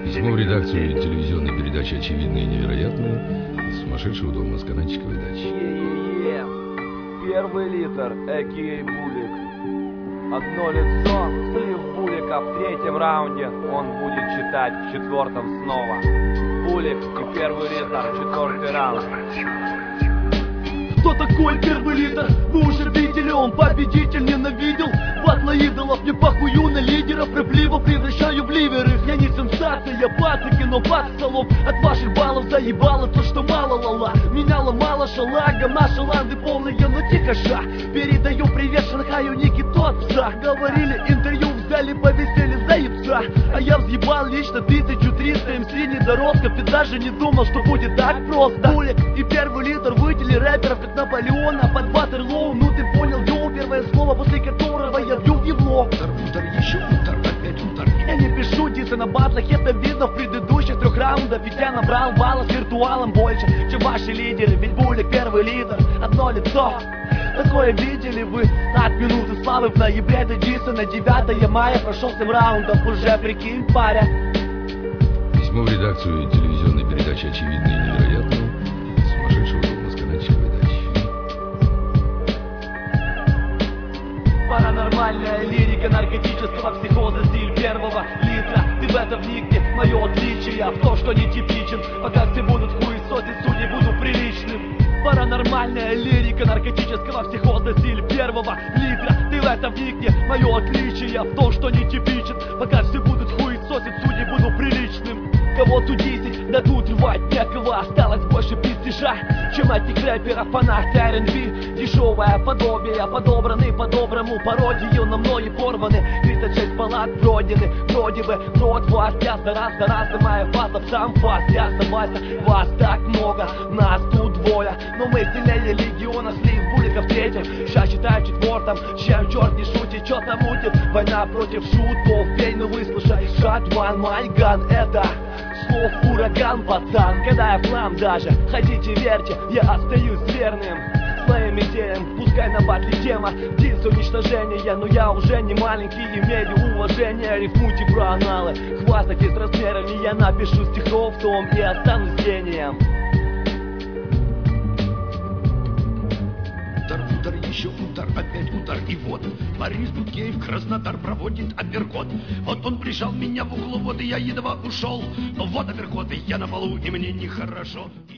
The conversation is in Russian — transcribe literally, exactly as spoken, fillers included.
Письмо в редакцию телевизионной передачи «Очевидное и невероятное» из сумасшедшего дома с канатчиковой дачи. Е-е-е. Первый литр, экий Булик. Одно лицо, слив Булика в третьем раунде. Он будет читать в четвертом снова. Булик и первый литр, четвертый раунд. Кто такой первый литр? Вы уже видели, он победитель, ненавидел батла идолов, не похую на лидеров. Рэп-ливо превращаю в ливеры. Я не сенсация, я пацаки, но пац столов. От ваших баллов заебало то, что мало лала. Меня ломало шалага, наши ланды полные, но тихо ша. Передаю привет Шанхаю, Ники тот пса. Говорили, интервью взяли, повесили за ебца. А я взъебал лично тысячу триста эм си недоростков. И даже не думал, что будет так просто. Булик и первый литр выделили рэперов, как Наполеона под Ватерлоу. Ну ты понял, йоу, первое слово, после которого я бью в ебло. Удар, удар, еще удар, опять удар. Я не пишу дисы на батлах, это видно в предыдущих трех раундах. Ведь я набрал баллов с виртуалом больше, чем ваши лидеры. Ведь Булик первый лидер, одно лицо. Такое видели вы от минуты славы в ноябре до диса на девятое мая. Прошел семь раундов, уже прикинь, паря. Письмо в редакцию телевизионной передачи «Очевидное и невероятное» из сумасшедшего дома с канатчиковой дачи. Паранормальная лирика наркотического психоза, стиль первого литра. Ты в это вникни, мое отличие в то, что не типичен. Пока все будут хуесосить, судьи буду приличным. Паранормальная лирика наркотического психоза, стиль первого литра. Ты в это вникни, мое отличие в том, что не типичен. Пока все будут хуесосить, судьи буду приличным. Кого тудисить, да тут рвать некого. Осталось больше престижа, чем от них рэперов. Фанат эр энд би, дешевое подобие, подобраны по-доброму, пародию на мной порваны. Тридцать шесть палат пройдены, вроде бы рот власть. Ясно, раз за разом моя фаза в сам фаст. Ясно, Вася, вас так много, нас тут двое, но мы сильнее легиона. Слив Булика в третьем, ща считаю в четвертом. Чем черт не шутит, чё там мутит? Война против шутов, пей, ну выслушай. Shotgun, my gun, это слов ураган, пацан. Когда я флам даже, хотите верьте, я остаюсь верным своим идеям. Пускай на батле тема дис уничтожения, но я уже не маленький, имею уважение. Рифмуйте про аналы, хвастайтесь размерами. Я напишу стихов в том и останусь гением. Удар, удар, еще удар, опять удар. И вот Борис Букеев, Краснодар, проводит апперкот. Вот он прижал меня в углу, вот и я едва ушел. Но вот апперкот, и я на полу, и мне нехорошо.